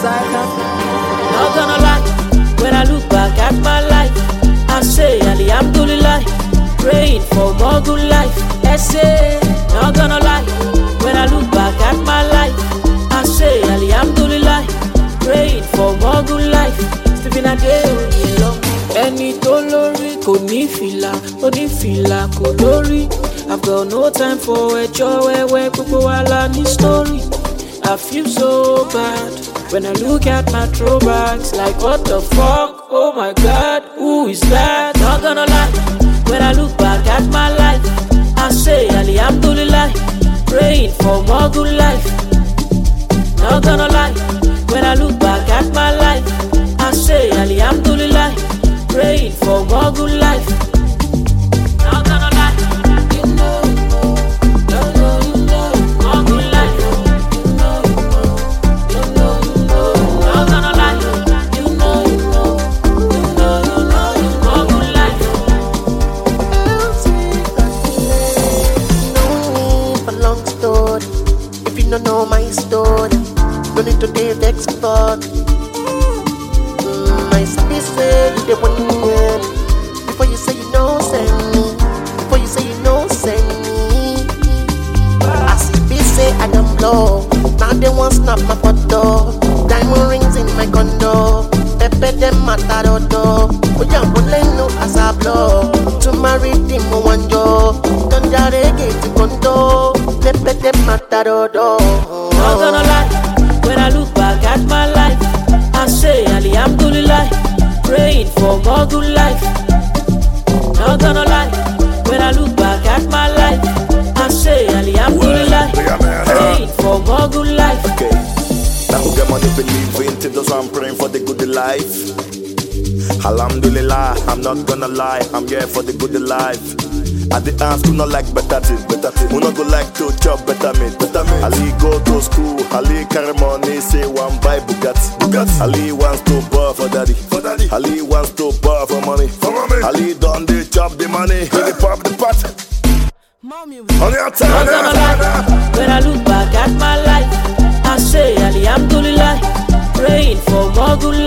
Not gonna lie, when I look back at my life, I say Alhamdulillah, praying for more good life. I say, not gonna lie, when I look back at my life, I say Alhamdulillah, praying for more good life. Stephen Adéoyè lọ. Ẹni tó lórí kò ní fìlà, onífìlà kò lórí. I've got no time for ẹjọ́ wẹ́wẹ́, gbogbo wa la ní story. I feel so bad when I look at my throwbacks, like what the fuck, oh my god, who is that? Not gonna lie, when I look back at my life, I say Alhamdulillah, praying for more good life. Not gonna lie, when I look back at my life, I say Alhamdulillah, praying for more good life. Not gonna lie, you know, more good life. Not gonna lie, you know, more good life. No, for long story. If you don't know my story, no need to date expert. My speech say you the one year. Before you say you know, send me. Before you say you know, send me. I see say I am low. Now they want snap my photo. Diamond rings in my condo. Pepe them matarodo. Oh yeah, no as I blow. To marry them one job. Don't get to condo. Pepe them matarodo. Not gonna lie, when I look back at my life, I say Alhamdulillah, praying for more good life. Not gonna lie, when I look back at my life, I say Alhamdulillah, praying for more good life. Okay, now who get money believe in till those I'm praying for the good life. Alhamdulillah, I'm not gonna lie, I'm here for the good life. At the hands, who not like better thing. Who not go like to chop better meat. Ali go to school, Ali carry money, say one buy Bugatti. Ali wants to borrow for daddy. Ali wants to borrow for money. Ali done the chop the money, he pop the pot. On your Not gonna lie, when I look back at my life, I say Alhamdulillah, praying for more good